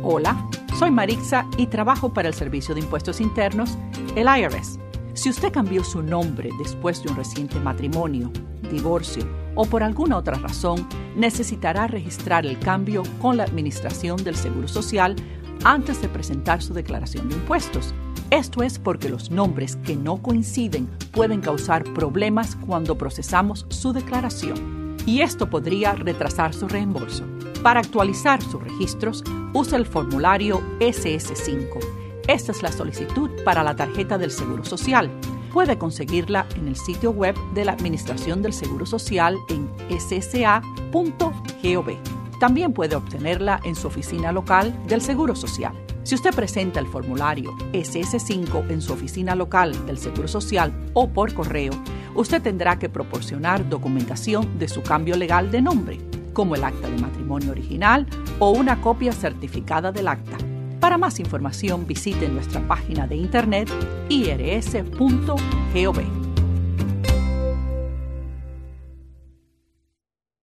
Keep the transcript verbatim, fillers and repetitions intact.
Hola, soy Marixa y trabajo para el Servicio de Impuestos Internos, el I R S. Si usted cambió su nombre después de un reciente matrimonio, divorcio o por alguna otra razón, necesitará registrar el cambio con la Administración del Seguro Social antes de presentar su declaración de impuestos. Esto es porque los nombres que no coinciden pueden causar problemas cuando procesamos su declaración, y esto podría retrasar su reembolso. Para actualizar sus registros, use el formulario ese ese cinco. Esta es la solicitud para la tarjeta del Seguro Social. Puede conseguirla en el sitio web de la Administración del Seguro Social en ese ese a punto gov. También puede obtenerla en su oficina local del Seguro Social. Si usted presenta el formulario ese ese cinco en su oficina local del Seguro Social o por correo, usted tendrá que proporcionar documentación de su cambio legal de nombre, como el acta de matrimonio original o una copia certificada del acta. Para más información, visite nuestra página de internet i r s punto gov.